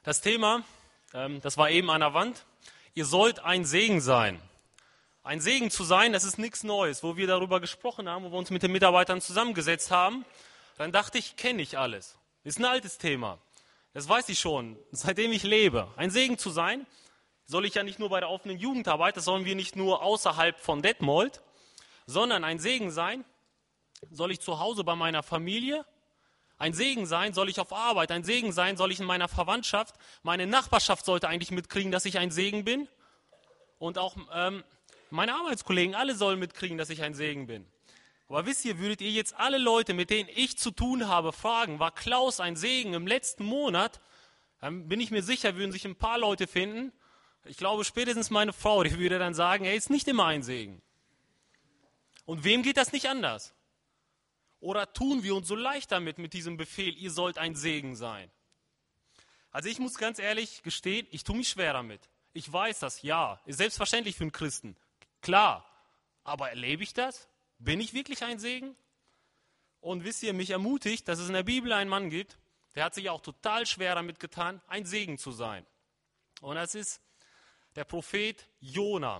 Das Thema, das war eben an der Wand, ihr sollt ein Segen sein. Ein Segen zu sein, das ist nichts Neues. Wo wir darüber gesprochen haben, wo wir uns mit den Mitarbeitern zusammengesetzt haben, dann dachte ich, kenne ich alles. Ist ein altes Thema. Das weiß ich schon, seitdem ich lebe. Ein Segen zu sein, soll ich ja nicht nur bei der offenen Jugendarbeit, das sollen wir nicht nur außerhalb von Detmold, sondern ein Segen sein, soll ich zu Hause bei meiner Familie, ein Segen sein, soll ich auf Arbeit, ein Segen sein, soll ich in meiner Verwandtschaft, meine Nachbarschaft sollte eigentlich mitkriegen, dass ich ein Segen bin. Und auch meine Arbeitskollegen, alle sollen mitkriegen, dass ich ein Segen bin. Aber wisst ihr, würdet ihr jetzt alle Leute, mit denen ich zu tun habe, fragen, war Klaus ein Segen im letzten Monat? Dann bin ich mir sicher, würden sich ein paar Leute finden. Ich glaube, spätestens meine Frau, die würde dann sagen, er ist nicht immer ein Segen. Und wem geht das nicht anders? Oder tun wir uns so leicht damit, mit diesem Befehl, ihr sollt ein Segen sein? Also ich muss ganz ehrlich gestehen, ich tue mich schwer damit. Ich weiß das, ja, ist selbstverständlich für einen Christen, klar. Aber erlebe ich das? Bin ich wirklich ein Segen? Und wisst ihr, mich ermutigt, dass es in der Bibel einen Mann gibt, der hat sich auch total schwer damit getan, ein Segen zu sein. Und das ist der Prophet Jona.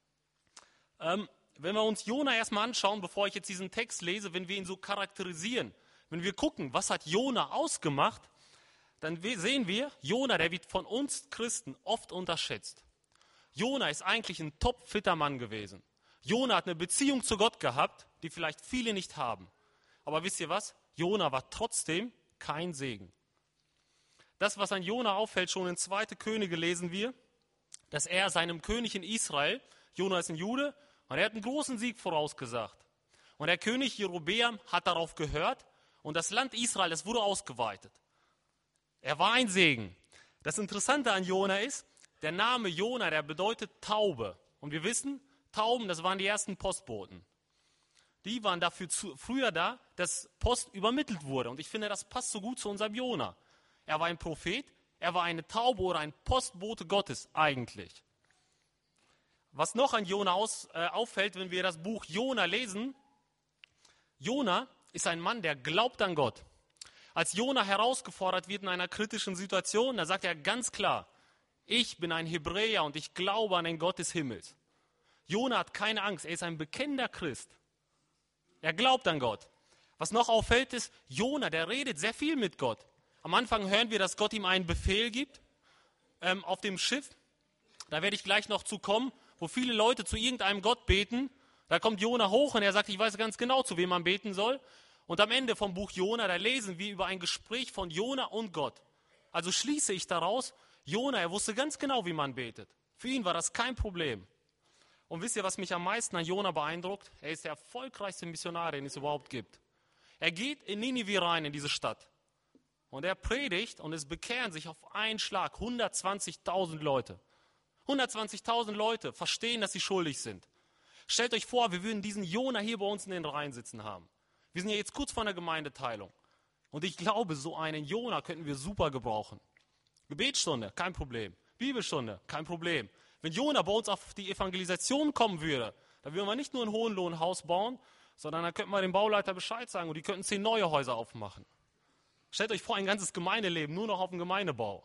Wenn wir uns Jona erstmal anschauen, bevor ich jetzt diesen Text lese, wenn wir ihn so charakterisieren, wenn wir gucken, was hat Jona ausgemacht, dann sehen wir, Jona, der wird von uns Christen oft unterschätzt. Jona ist eigentlich ein topfitter Mann gewesen. Jona hat eine Beziehung zu Gott gehabt, die vielleicht viele nicht haben. Aber wisst ihr was? Jona war trotzdem kein Segen. Das, was an Jona auffällt, schon in 2. Könige lesen wir, dass er seinem König in Israel, Jona ist ein Jude, und er hat einen großen Sieg vorausgesagt. Und der König Jerobeam hat darauf gehört und das Land Israel, das wurde ausgeweitet. Er war ein Segen. Das Interessante an Jona ist, der Name Jona, der bedeutet Taube. Und wir wissen, Tauben, das waren die ersten Postboten. Die waren dafür früher da, dass Post übermittelt wurde. Und ich finde, das passt so gut zu unserem Jona. Er war ein Prophet, er war eine Taube oder ein Postbote Gottes eigentlich. Was noch an Jona auffällt, wenn wir das Buch Jona lesen, Jona ist ein Mann, der glaubt an Gott. Als Jona herausgefordert wird in einer kritischen Situation, da sagt er ganz klar, ich bin ein Hebräer und ich glaube an den Gott des Himmels. Jona hat keine Angst, er ist ein bekennender Christ. Er glaubt an Gott. Was noch auffällt ist, Jona, der redet sehr viel mit Gott. Am Anfang hören wir, dass Gott ihm einen Befehl gibt auf dem Schiff. Da werde ich gleich noch zu kommen, wo viele Leute zu irgendeinem Gott beten. Da kommt Jona hoch und er sagt, ich weiß ganz genau, zu wem man beten soll. Und am Ende vom Buch Jona, da lesen wir über ein Gespräch von Jona und Gott. Also schließe ich daraus, Jona, er wusste ganz genau, wie man betet. Für ihn war das kein Problem. Und wisst ihr, was mich am meisten an Jona beeindruckt? Er ist der erfolgreichste Missionar, den es überhaupt gibt. Er geht in Ninive rein, in diese Stadt. Und er predigt und es bekehren sich auf einen Schlag 120.000 Leute. 120.000 Leute verstehen, dass sie schuldig sind. Stellt euch vor, wir würden diesen Jona hier bei uns in den Reihen sitzen haben. Wir sind ja jetzt kurz vor einer Gemeindeteilung. Und ich glaube, so einen Jona könnten wir super gebrauchen. Gebetsstunde, kein Problem. Bibelstunde, kein Problem. Wenn Jona bei uns auf die Evangelisation kommen würde, dann würden wir nicht nur ein Hohenlohenhaus bauen, sondern dann könnten wir dem Bauleiter Bescheid sagen und die könnten 10 neue Häuser aufmachen. Stellt euch vor, ein ganzes Gemeindeleben nur noch auf dem Gemeindebau.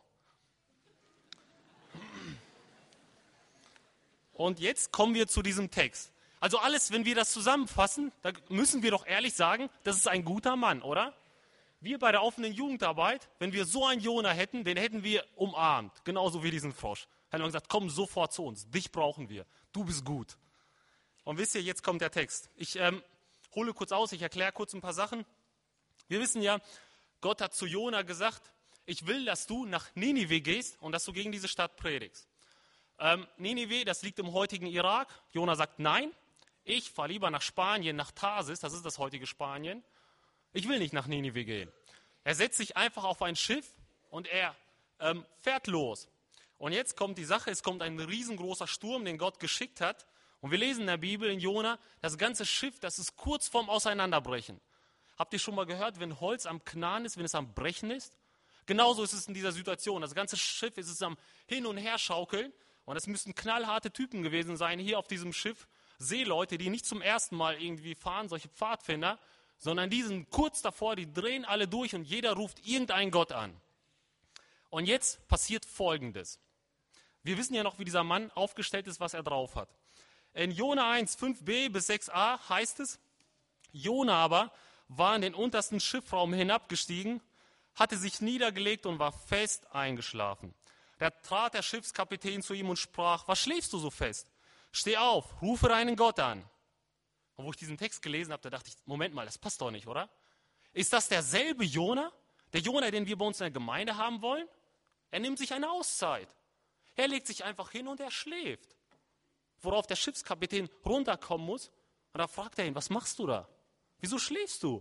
Und jetzt kommen wir zu diesem Text. Also alles, wenn wir das zusammenfassen, da müssen wir doch ehrlich sagen, das ist ein guter Mann, oder? Wir bei der offenen Jugendarbeit, wenn wir so einen Jona hätten, den hätten wir umarmt, genauso wie diesen Frosch. Hätten wir gesagt, komm sofort zu uns, dich brauchen wir, du bist gut. Und wisst ihr, jetzt kommt der Text. Ich hole kurz aus, ich erkläre kurz ein paar Sachen. Wir wissen ja, Gott hat zu Jona gesagt, ich will, dass du nach Ninive gehst und dass du gegen diese Stadt predigst. Ninive, das liegt im heutigen Irak. Jona sagt, nein, ich fahre lieber nach Spanien, nach Tarsis, das ist das heutige Spanien. Ich will nicht nach Ninive gehen. Er setzt sich einfach auf ein Schiff und er fährt los. Und jetzt kommt die Sache, es kommt ein riesengroßer Sturm, den Gott geschickt hat. Und wir lesen in der Bibel in Jona, das ganze Schiff, das ist kurz vorm Auseinanderbrechen. Habt ihr schon mal gehört, wenn Holz am Knarren ist, wenn es am Brechen ist? Genauso ist es in dieser Situation. Das ganze Schiff ist es am Hin- und Herschaukeln. Und es müssten knallharte Typen gewesen sein hier auf diesem Schiff. Seeleute, die nicht zum ersten Mal irgendwie fahren, solche Pfadfinder, sondern die sind kurz davor, die drehen alle durch und jeder ruft irgendeinen Gott an. Und jetzt passiert Folgendes. Wir wissen ja noch, wie dieser Mann aufgestellt ist, was er drauf hat. In Jona 1, 5b bis 6a heißt es, Jona aber war in den untersten Schiffraum hinabgestiegen, hatte sich niedergelegt und war fest eingeschlafen. Da trat der Schiffskapitän zu ihm und sprach, was schläfst du so fest? Steh auf, rufe deinen Gott an. Und wo ich diesen Text gelesen habe, da dachte ich, Moment mal, das passt doch nicht, oder? Ist das derselbe Jona? Der Jona, den wir bei uns in der Gemeinde haben wollen? Er nimmt sich eine Auszeit. Er legt sich einfach hin und er schläft. Worauf der Schiffskapitän runterkommen muss. Und da fragt er ihn, was machst du da? Wieso schläfst du?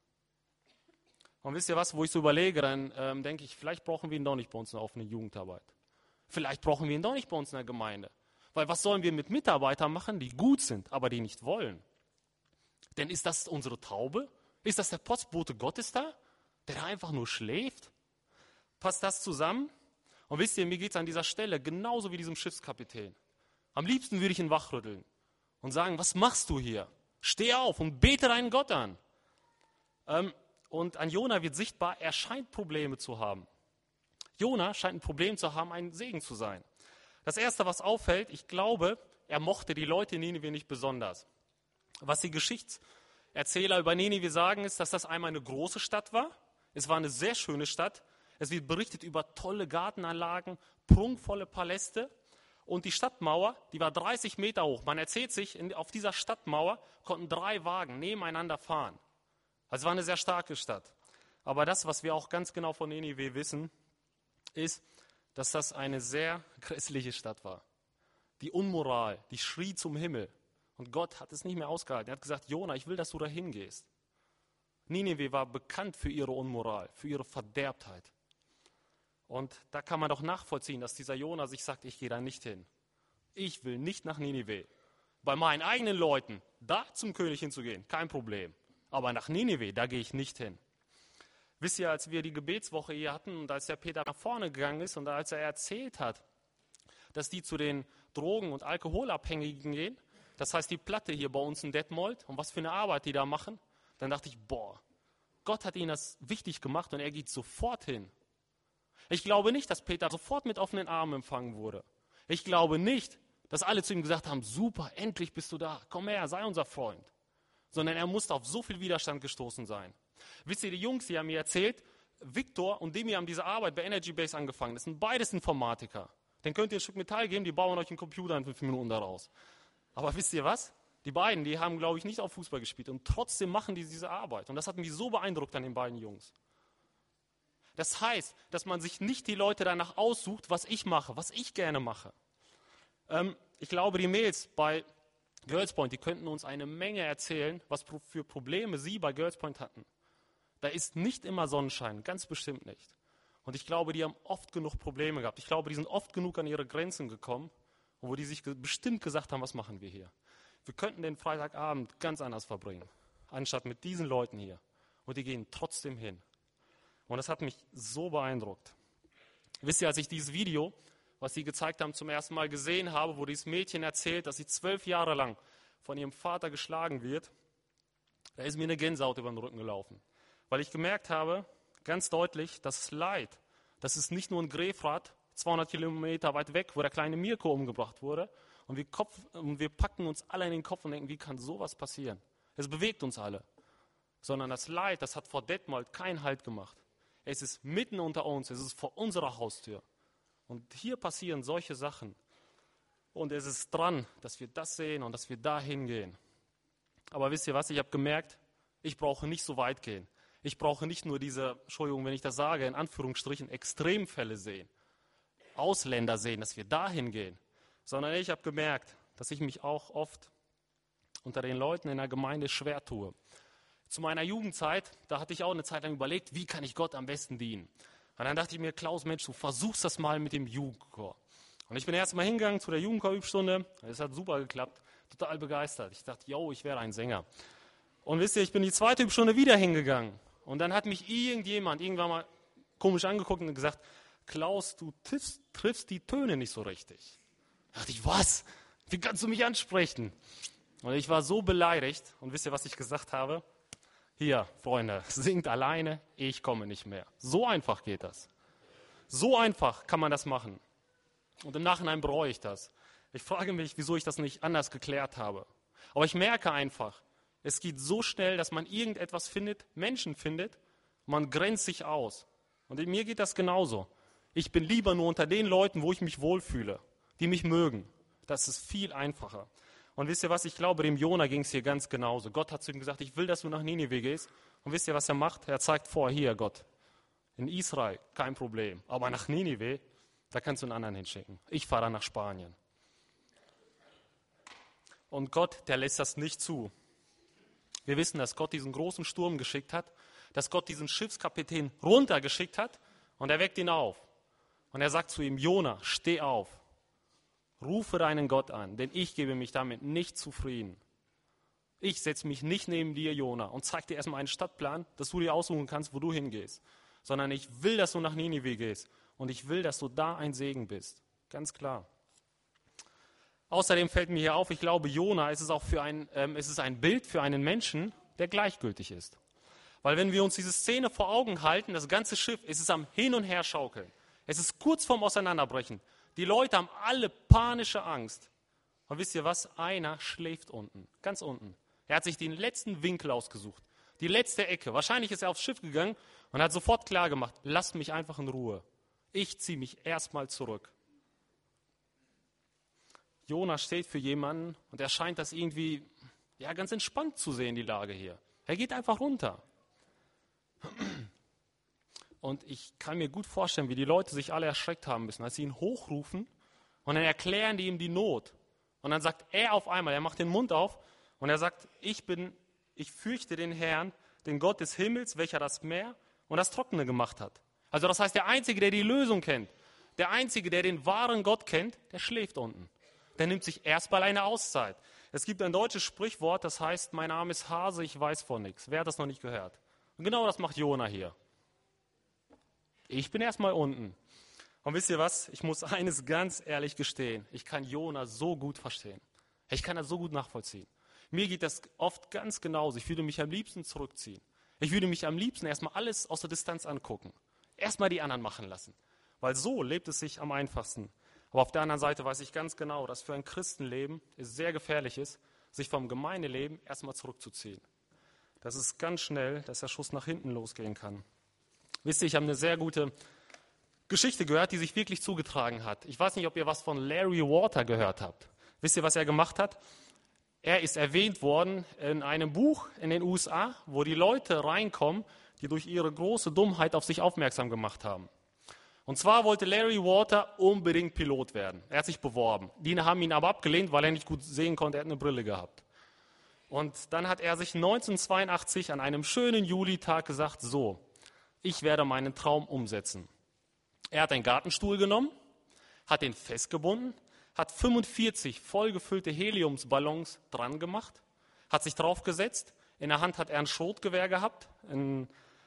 Und wisst ihr was, wo ich so überlege, dann denke ich, vielleicht brauchen wir ihn doch nicht bei uns auf eine Jugendarbeit. Vielleicht brauchen wir ihn doch nicht bei uns in der Gemeinde. Weil was sollen wir mit Mitarbeitern machen, die gut sind, aber die nicht wollen? Denn ist das unsere Taube? Ist das der Postbote Gottes da, der da einfach nur schläft? Passt das zusammen? Und wisst ihr, mir geht es an dieser Stelle genauso wie diesem Schiffskapitän. Am liebsten würde ich ihn wachrütteln und sagen, was machst du hier? Steh auf und bete deinen Gott an. Und an Jona wird sichtbar, er scheint Probleme zu haben. Jona scheint ein Problem zu haben, ein Segen zu sein. Das Erste, was auffällt, ich glaube, er mochte die Leute in Ninive nicht besonders. Was die Geschichtserzähler über Ninive sagen, ist, dass das einmal eine große Stadt war. Es war eine sehr schöne Stadt. Es wird berichtet über tolle Gartenanlagen, prunkvolle Paläste. Und die Stadtmauer, die war 30 Meter hoch. Man erzählt sich, auf dieser Stadtmauer konnten 3 Wagen nebeneinander fahren. Also es war eine sehr starke Stadt. Aber das, was wir auch ganz genau von Ninive wissen, ist, dass das eine sehr grässliche Stadt war. Die Unmoral, die schrie zum Himmel. Und Gott hat es nicht mehr ausgehalten. Er hat gesagt, Jona, ich will, dass du da hingehst. Ninive war bekannt für ihre Unmoral, für ihre Verderbtheit. Und da kann man doch nachvollziehen, dass dieser Jona sich sagt, ich gehe da nicht hin. Ich will nicht nach Ninive. Bei meinen eigenen Leuten, da zum König hinzugehen, kein Problem. Aber nach Ninive, da gehe ich nicht hin. Wisst ihr, als wir die Gebetswoche hier hatten und als der Peter nach vorne gegangen ist und als er erzählt hat, dass die zu den Drogen- und Alkoholabhängigen gehen, das heißt die Platte hier bei uns in Detmold und was für eine Arbeit die da machen, dann dachte ich, Gott hat ihnen das wichtig gemacht und er geht sofort hin. Ich glaube nicht, dass Peter sofort mit offenen Armen empfangen wurde. Ich glaube nicht, dass alle zu ihm gesagt haben, super, endlich bist du da, komm her, sei unser Freund. Sondern er musste auf so viel Widerstand gestoßen sein. Wisst ihr, die Jungs, die haben mir erzählt, Victor und Demi haben diese Arbeit bei Energy Base angefangen. Das sind beides Informatiker. Den könnt ihr ein Stück Metall geben, die bauen euch einen Computer in 5 Minuten daraus. Aber wisst ihr was? Die beiden, die haben, glaube ich, nicht auf Fußball gespielt und trotzdem machen die diese Arbeit. Und das hat mich so beeindruckt an den beiden Jungs. Das heißt, dass man sich nicht die Leute danach aussucht, was ich mache, was ich gerne mache. Ich glaube, die Mädels bei Girls Point, die könnten uns eine Menge erzählen, was für Probleme sie bei Girls Point hatten. Da ist nicht immer Sonnenschein, ganz bestimmt nicht. Und ich glaube, die haben oft genug Probleme gehabt. Ich glaube, die sind oft genug an ihre Grenzen gekommen, wo die sich bestimmt gesagt haben, was machen wir hier? Wir könnten den Freitagabend ganz anders verbringen, anstatt mit diesen Leuten hier. Und die gehen trotzdem hin. Und das hat mich so beeindruckt. Wisst ihr, als ich dieses Video, was sie gezeigt haben, zum ersten Mal gesehen habe, wo dieses Mädchen erzählt, dass sie 12 Jahre lang von ihrem Vater geschlagen wird, da ist mir eine Gänsehaut über den Rücken gelaufen. Weil ich gemerkt habe, ganz deutlich, das Leid, das ist nicht nur in Grefrath, 200 Kilometer weit weg, wo der kleine Mirko umgebracht wurde. Und wir packen uns alle in den Kopf und denken, wie kann sowas passieren? Es bewegt uns alle. Sondern das Leid, das hat vor Detmold keinen Halt gemacht. Es ist mitten unter uns, es ist vor unserer Haustür. Und hier passieren solche Sachen. Und es ist dran, dass wir das sehen und dass wir da hingehen. Aber wisst ihr was, ich habe gemerkt, ich brauche nicht so weit gehen. Ich brauche nicht nur diese, Entschuldigung, wenn ich das sage, in Anführungsstrichen Extremfälle sehen. Ausländer sehen, dass wir da hingehen. Sondern ich habe gemerkt, dass ich mich auch oft unter den Leuten in der Gemeinde schwer tue. Zu meiner Jugendzeit, da hatte ich auch eine Zeit lang überlegt, wie kann ich Gott am besten dienen. Und dann dachte ich mir, Klaus, Mensch, du versuchst das mal mit dem Jugendchor. Und ich bin erst mal hingegangen zu der Jugendchor-Übstunde. Es hat super geklappt, total begeistert. Ich dachte, ich wäre ein Sänger. Und wisst ihr, ich bin die zweite Übstunde wieder hingegangen. Und dann hat mich irgendwann mal komisch angeguckt und gesagt, Klaus, du triffst die Töne nicht so richtig. Da dachte ich, was? Wie kannst du mich ansprechen? Und ich war so beleidigt. Und wisst ihr, was ich gesagt habe? Hier, Freunde, singt alleine, ich komme nicht mehr. So einfach geht das. So einfach kann man das machen. Und im Nachhinein bereue ich das. Ich frage mich, wieso ich das nicht anders geklärt habe. Aber ich merke einfach, es geht so schnell, dass man irgendetwas findet, Menschen findet, man grenzt sich aus. Und mir geht das genauso. Ich bin lieber nur unter den Leuten, wo ich mich wohlfühle, die mich mögen. Das ist viel einfacher. Und wisst ihr was, ich glaube, dem Jona ging es hier ganz genauso. Gott hat zu ihm gesagt, ich will, dass du nach Ninive gehst. Und wisst ihr, was er macht? Er zeigt vor, hier Gott, in Israel kein Problem. Aber nach Ninive, da kannst du einen anderen hinschicken. Ich fahre dann nach Spanien. Und Gott, der lässt das nicht zu. Wir wissen, dass Gott diesen großen Sturm geschickt hat, dass Gott diesen Schiffskapitän runtergeschickt hat und er weckt ihn auf. Und er sagt zu ihm, Jona, steh auf, rufe deinen Gott an, denn ich gebe mich damit nicht zufrieden. Ich setze mich nicht neben dir, Jona, und zeige dir erstmal einen Stadtplan, dass du dir aussuchen kannst, wo du hingehst. Sondern ich will, dass du nach Ninive gehst und ich will, dass du da ein Segen bist. Ganz klar. Außerdem fällt mir hier auf, ich glaube, Jona, es ist ein Bild für einen Menschen, der gleichgültig ist. Weil wenn wir uns diese Szene vor Augen halten, das ganze Schiff, es ist am Hin- und Herschaukeln. Es ist kurz vorm Auseinanderbrechen. Die Leute haben alle panische Angst. Und wisst ihr was? Einer schläft unten, ganz unten. Er hat sich den letzten Winkel ausgesucht, die letzte Ecke. Wahrscheinlich ist er aufs Schiff gegangen und hat sofort klargemacht, lasst mich einfach in Ruhe. Ich ziehe mich erstmal zurück. Jona steht für jemanden und er scheint das irgendwie ganz entspannt zu sehen, die Lage hier. Er geht einfach runter. Und ich kann mir gut vorstellen, wie die Leute sich alle erschreckt haben müssen, als sie ihn hochrufen und dann erklären die ihm die Not. Und dann sagt er auf einmal, er macht den Mund auf und er sagt, ich fürchte den Herrn, den Gott des Himmels, welcher das Meer und das Trockene gemacht hat. Also das heißt, der Einzige, der die Lösung kennt, der Einzige, der den wahren Gott kennt, der schläft unten. Der nimmt sich erstmal eine Auszeit. Es gibt ein deutsches Sprichwort, das heißt, mein Name ist Hase, ich weiß von nichts. Wer hat das noch nicht gehört? Und genau das macht Jona hier. Ich bin erstmal unten. Und wisst ihr was? Ich muss eines ganz ehrlich gestehen. Ich kann Jona so gut verstehen. Ich kann das so gut nachvollziehen. Mir geht das oft ganz genauso. Ich würde mich am liebsten zurückziehen. Ich würde mich am liebsten erstmal alles aus der Distanz angucken. Erstmal die anderen machen lassen. Weil so lebt es sich am einfachsten. Aber auf der anderen Seite weiß ich ganz genau, dass für ein Christenleben es sehr gefährlich ist, sich vom Gemeindeleben erstmal zurückzuziehen. Das ist ganz schnell, dass der Schuss nach hinten losgehen kann. Wisst ihr, ich habe eine sehr gute Geschichte gehört, die sich wirklich zugetragen hat. Ich weiß nicht, ob ihr was von Larry Walter gehört habt. Wisst ihr, was er gemacht hat? Er ist erwähnt worden in einem Buch in den USA, wo die Leute reinkommen, die durch ihre große Dummheit auf sich aufmerksam gemacht haben. Und zwar wollte Larry Walter unbedingt Pilot werden. Er hat sich beworben. Die haben ihn aber abgelehnt, weil er nicht gut sehen konnte. Er hat eine Brille gehabt. Und dann hat er sich 1982 an einem schönen Julitag gesagt, so, ich werde meinen Traum umsetzen. Er hat einen Gartenstuhl genommen, hat den festgebunden, hat 45 vollgefüllte Heliumsballons dran gemacht, hat sich draufgesetzt. In der Hand hat er ein Schrotgewehr gehabt, ein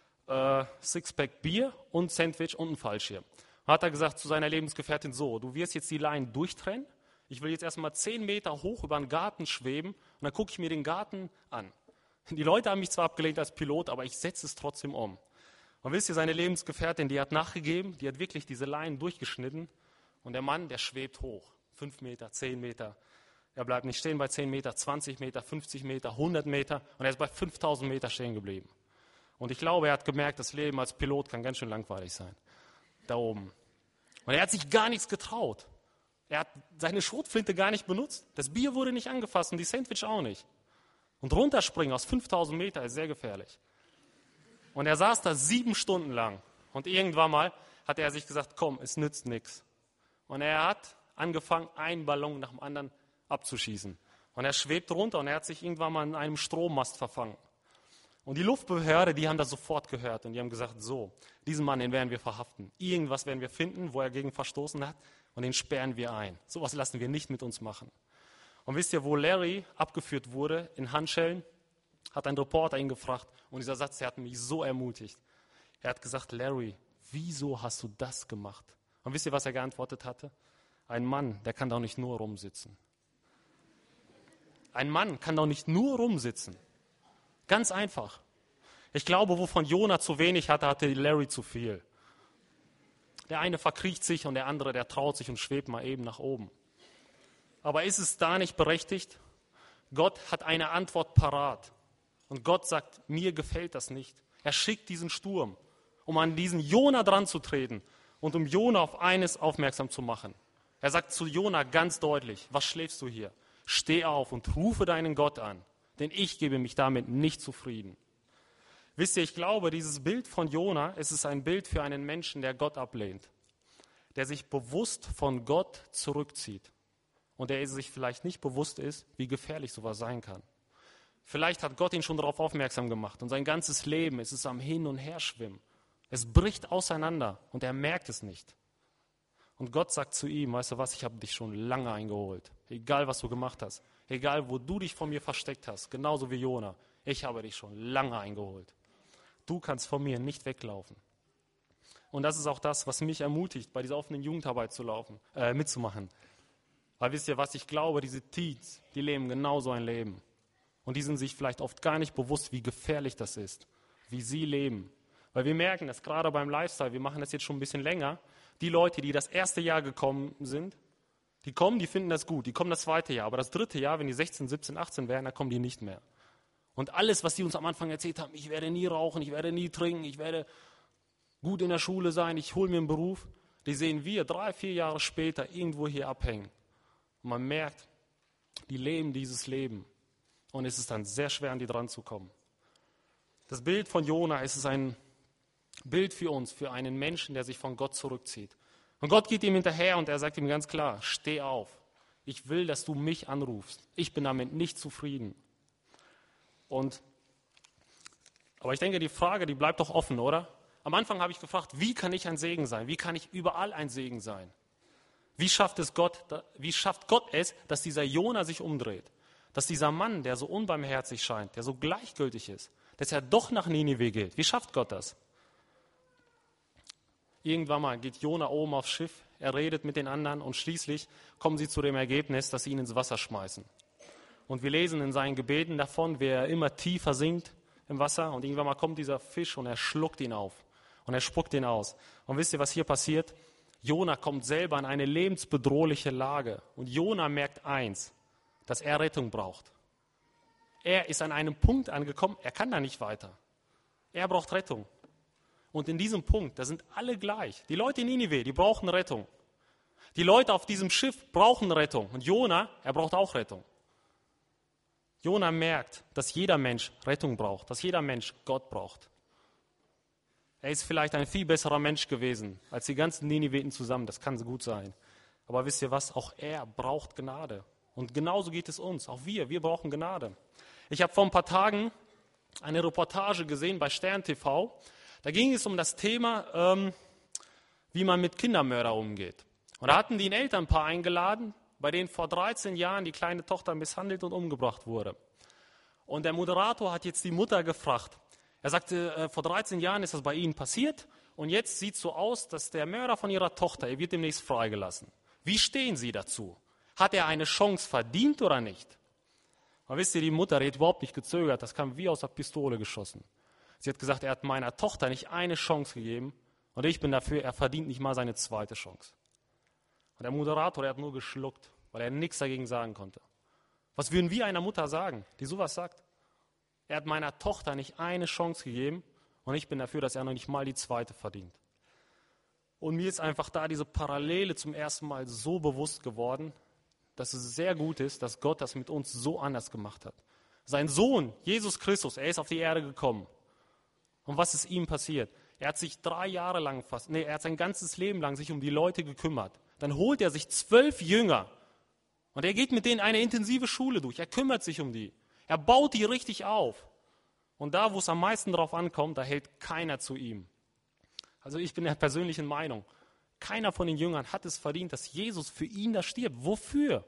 Sixpack Bier und Sandwich und ein Fallschirm. Hat er gesagt zu seiner Lebensgefährtin, so, du wirst jetzt die Leinen durchtrennen, ich will jetzt erstmal 10 Meter hoch über den Garten schweben und dann gucke ich mir den Garten an. Die Leute haben mich zwar abgelehnt als Pilot, aber ich setze es trotzdem um. Und wisst ihr, seine Lebensgefährtin, die hat nachgegeben, die hat wirklich diese Leinen durchgeschnitten und der Mann, der schwebt hoch, 5 Meter, 10 Meter. Er bleibt nicht stehen bei 10 Meter, 20 Meter, 50 Meter, 100 Meter und er ist bei 5000 Meter stehen geblieben. Und ich glaube, er hat gemerkt, das Leben als Pilot kann ganz schön langweilig sein. Da oben. Und er hat sich gar nichts getraut. Er hat seine Schrotflinte gar nicht benutzt. Das Bier wurde nicht angefasst und die Sandwich auch nicht. Und runterspringen aus 5000 Meter ist sehr gefährlich. Und er saß da 7 Stunden lang. Und irgendwann mal hat er sich gesagt, komm, es nützt nichts. Und er hat angefangen, einen Ballon nach dem anderen abzuschießen. Und er schwebt runter und er hat sich irgendwann mal in einem Strommast verfangen. Und die Luftbehörde, die haben das sofort gehört und die haben gesagt, so, diesen Mann, den werden wir verhaften. Irgendwas werden wir finden, wo er gegen verstoßen hat und den sperren wir ein. Sowas lassen wir nicht mit uns machen. Und wisst ihr, wo Larry abgeführt wurde, in Handschellen, hat ein Reporter ihn gefragt und dieser Satz, der hat mich so ermutigt. Er hat gesagt, Larry, wieso hast du das gemacht? Und wisst ihr, was er geantwortet hatte? Ein Mann, der kann doch nicht nur rumsitzen. Ein Mann kann doch nicht nur rumsitzen. Ganz einfach. Ich glaube, wovon Jona zu wenig hatte, hatte Larry zu viel. Der eine verkriecht sich und der andere, der traut sich und schwebt mal eben nach oben. Aber ist es da nicht berechtigt? Gott hat eine Antwort parat. Und Gott sagt, mir gefällt das nicht. Er schickt diesen Sturm, um an diesen Jona dran zu treten und um Jona auf eines aufmerksam zu machen. Er sagt zu Jona ganz deutlich, was schläfst du hier? Steh auf und rufe deinen Gott an, denn ich gebe mich damit nicht zufrieden. Wisst ihr, ich glaube, dieses Bild von Jona, es ist ein Bild für einen Menschen, der Gott ablehnt, der sich bewusst von Gott zurückzieht und der sich vielleicht nicht bewusst ist, wie gefährlich sowas sein kann. Vielleicht hat Gott ihn schon darauf aufmerksam gemacht und sein ganzes Leben, es ist am Hin- und Herschwimmen. Es bricht auseinander und er merkt es nicht. Und Gott sagt zu ihm, weißt du was, ich habe dich schon lange eingeholt. Egal, was du gemacht hast. Egal, wo du dich vor mir versteckt hast. Genauso wie Jona. Ich habe dich schon lange eingeholt. Du kannst von mir nicht weglaufen. Und das ist auch das, was mich ermutigt, bei dieser offenen Jugendarbeit mitzumachen. Weil wisst ihr was, ich glaube, diese Teens, die leben genauso ein Leben. Und die sind sich vielleicht oft gar nicht bewusst, wie gefährlich das ist. Wie sie leben. Weil wir merken, dass gerade beim Lifestyle, wir machen das jetzt schon ein bisschen länger, die Leute, die das erste Jahr gekommen sind, die kommen, die finden das gut, die kommen das zweite Jahr, aber das dritte Jahr, wenn die 16, 17, 18 werden, dann kommen die nicht mehr. Und alles, was die uns am Anfang erzählt haben, ich werde nie rauchen, ich werde nie trinken, ich werde gut in der Schule sein, ich hole mir einen Beruf, die sehen wir 3, 4 Jahre später irgendwo hier abhängen. Und man merkt, die leben dieses Leben. Und es ist dann sehr schwer, an die dran zu kommen. Das Bild von Jona, es ist ein Bild für uns, für einen Menschen, der sich von Gott zurückzieht. Und Gott geht ihm hinterher und er sagt ihm ganz klar, steh auf. Ich will, dass du mich anrufst. Ich bin damit nicht zufrieden. Aber ich denke, die Frage, die bleibt doch offen, oder? Am Anfang habe ich gefragt, wie kann ich ein Segen sein? Wie kann ich überall ein Segen sein? Wie schafft Gott es, dass dieser Jona sich umdreht? Dass dieser Mann, der so unbarmherzig scheint, der so gleichgültig ist, dass er doch nach Ninive geht. Wie schafft Gott das? Irgendwann mal geht Jona oben aufs Schiff, er redet mit den anderen und schließlich kommen sie zu dem Ergebnis, dass sie ihn ins Wasser schmeißen. Und wir lesen in seinen Gebeten davon, wie er immer tiefer sinkt im Wasser und irgendwann mal kommt dieser Fisch und er schluckt ihn auf und er spuckt ihn aus. Und wisst ihr, was hier passiert? Jona kommt selber in eine lebensbedrohliche Lage und Jona merkt eins, dass er Rettung braucht. Er ist an einem Punkt angekommen, er kann da nicht weiter. Er braucht Rettung. Und in diesem Punkt, da sind alle gleich. Die Leute in Ninive, die brauchen Rettung. Die Leute auf diesem Schiff brauchen Rettung. Und Jona, er braucht auch Rettung. Jona merkt, dass jeder Mensch Rettung braucht, dass jeder Mensch Gott braucht. Er ist vielleicht ein viel besserer Mensch gewesen als die ganzen Niniveten zusammen, das kann so gut sein. Aber wisst ihr was, auch er braucht Gnade. Und genauso geht es uns, auch wir brauchen Gnade. Ich habe vor ein paar Tagen eine Reportage gesehen bei Stern TV. Da ging es um das Thema, wie man mit Kindermördern umgeht. Und da hatten die ein Elternpaar eingeladen, bei denen vor 13 Jahren die kleine Tochter misshandelt und umgebracht wurde. Und der Moderator hat jetzt die Mutter gefragt. Er sagte, vor 13 Jahren ist das bei Ihnen passiert und jetzt sieht es so aus, dass der Mörder von Ihrer Tochter, er wird demnächst freigelassen. Wie stehen Sie dazu? Hat er eine Chance verdient oder nicht? Aber wisst ihr, die Mutter, die hat überhaupt nicht gezögert, das kam wie aus der Pistole geschossen. Sie hat gesagt, er hat meiner Tochter nicht eine Chance gegeben und ich bin dafür, er verdient nicht mal seine zweite Chance. Und der Moderator, der hat nur geschluckt, weil er nichts dagegen sagen konnte. Was würden wir einer Mutter sagen, die sowas sagt? Er hat meiner Tochter nicht eine Chance gegeben und ich bin dafür, dass er noch nicht mal die zweite verdient. Und mir ist einfach da diese Parallele zum ersten Mal so bewusst geworden, dass es sehr gut ist, dass Gott das mit uns so anders gemacht hat. Sein Sohn, Jesus Christus, er ist auf die Erde gekommen. Und was ist ihm passiert? Er hat sich 3 Jahre lang er hat sein ganzes Leben lang sich um die Leute gekümmert. Dann holt er sich 12 Jünger und er geht mit denen eine intensive Schule durch. Er kümmert sich um die. Er baut die richtig auf. Und da, wo es am meisten drauf ankommt, da hält keiner zu ihm. Also ich bin der persönlichen Meinung, keiner von den Jüngern hat es verdient, dass Jesus für ihn da stirbt. Wofür?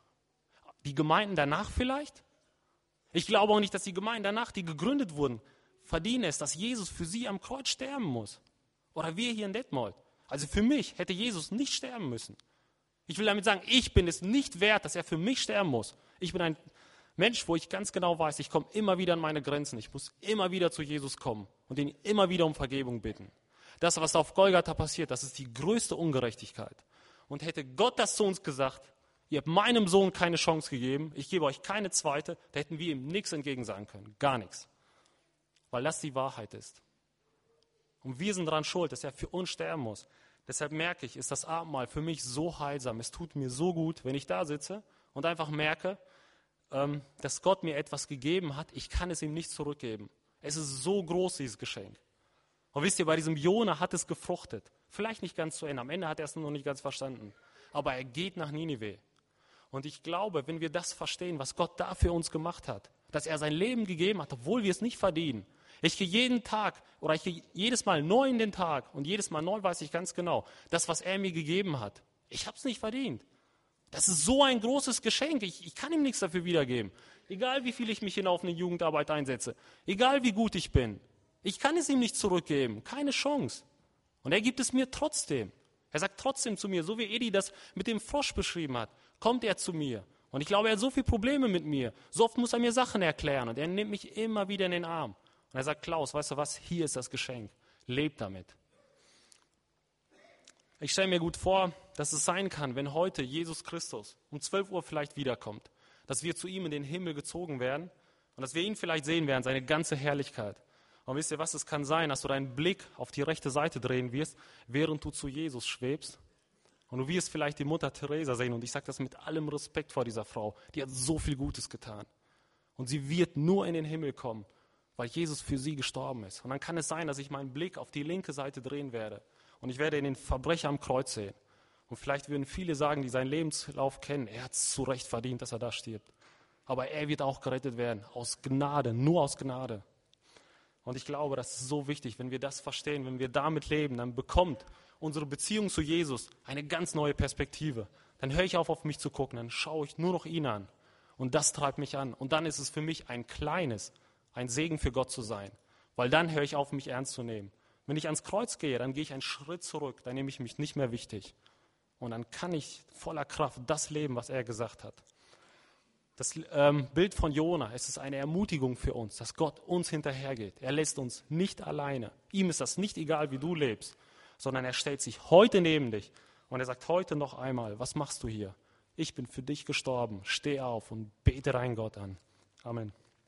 Die Gemeinden danach vielleicht? Ich glaube auch nicht, dass die Gemeinden danach, die gegründet wurden, verdienen es, dass Jesus für sie am Kreuz sterben muss. Oder wir hier in Detmold. Also für mich hätte Jesus nicht sterben müssen. Ich will damit sagen, ich bin es nicht wert, dass er für mich sterben muss. Ich bin ein Mensch, wo ich ganz genau weiß, ich komme immer wieder an meine Grenzen. Ich muss immer wieder zu Jesus kommen und ihn immer wieder um Vergebung bitten. Das, was auf Golgatha passiert, das ist die größte Ungerechtigkeit. Und hätte Gott das zu uns gesagt, ihr habt meinem Sohn keine Chance gegeben, ich gebe euch keine zweite, da hätten wir ihm nichts entgegen sagen können, gar nichts. Weil das die Wahrheit ist. Und wir sind daran schuld, dass er für uns sterben muss. Deshalb merke ich, ist das Abendmahl für mich so heilsam. Es tut mir so gut, wenn ich da sitze und einfach merke, dass Gott mir etwas gegeben hat. Ich kann es ihm nicht zurückgeben. Es ist so groß, dieses Geschenk. Und wisst ihr, bei diesem Jona hat es gefruchtet. Vielleicht nicht ganz zu Ende. Am Ende hat er es noch nicht ganz verstanden. Aber er geht nach Ninive. Und ich glaube, wenn wir das verstehen, was Gott da für uns gemacht hat, dass er sein Leben gegeben hat, obwohl wir es nicht verdienen. Ich gehe jeden Tag oder ich gehe jedes Mal neu in den Tag und jedes Mal neu weiß ich ganz genau, das, was er mir gegeben hat, ich habe es nicht verdient. Das ist so ein großes Geschenk, ich kann ihm nichts dafür wiedergeben. Egal wie viel ich mich auf eine Jugendarbeit einsetze, egal wie gut ich bin, ich kann es ihm nicht zurückgeben, keine Chance. Und er gibt es mir trotzdem. Er sagt trotzdem zu mir, so wie Edi das mit dem Frosch beschrieben hat, kommt er zu mir. Und ich glaube, er hat so viele Probleme mit mir. So oft muss er mir Sachen erklären und er nimmt mich immer wieder in den Arm. Und er sagt, Klaus, weißt du was, hier ist das Geschenk. Leb damit. Ich stelle mir gut vor, dass es sein kann, wenn heute Jesus Christus um 12 Uhr vielleicht wiederkommt, dass wir zu ihm in den Himmel gezogen werden und dass wir ihn vielleicht sehen werden, seine ganze Herrlichkeit. Und wisst ihr was, es kann sein, dass du deinen Blick auf die rechte Seite drehen wirst, während du zu Jesus schwebst. Und du wirst vielleicht die Mutter Teresa sehen. Und ich sage das mit allem Respekt vor dieser Frau. Die hat so viel Gutes getan. Und sie wird nur in den Himmel kommen, weil Jesus für sie gestorben ist. Und dann kann es sein, dass ich meinen Blick auf die linke Seite drehen werde. Und ich werde den Verbrecher am Kreuz sehen. Und vielleicht würden viele sagen, die seinen Lebenslauf kennen, er hat es zu Recht verdient, dass er da stirbt. Aber er wird auch gerettet werden, aus Gnade, nur aus Gnade. Und ich glaube, das ist so wichtig, wenn wir das verstehen, wenn wir damit leben, dann bekommt unsere Beziehung zu Jesus eine ganz neue Perspektive. Dann höre ich auf mich zu gucken, dann schaue ich nur noch ihn an. Und das treibt mich an. Und dann ist es für mich ein Segen für Gott zu sein. Weil dann höre ich auf, mich ernst zu nehmen. Wenn ich ans Kreuz gehe, dann gehe ich einen Schritt zurück, dann nehme ich mich nicht mehr wichtig. Und dann kann ich voller Kraft das leben, was er gesagt hat. Das Bild von Jona, es ist eine Ermutigung für uns, dass Gott uns hinterhergeht. Er lässt uns nicht alleine. Ihm ist das nicht egal, wie du lebst, sondern er stellt sich heute neben dich und er sagt heute noch einmal, was machst du hier? Ich bin für dich gestorben, steh auf und bete deinen Gott an. Amen.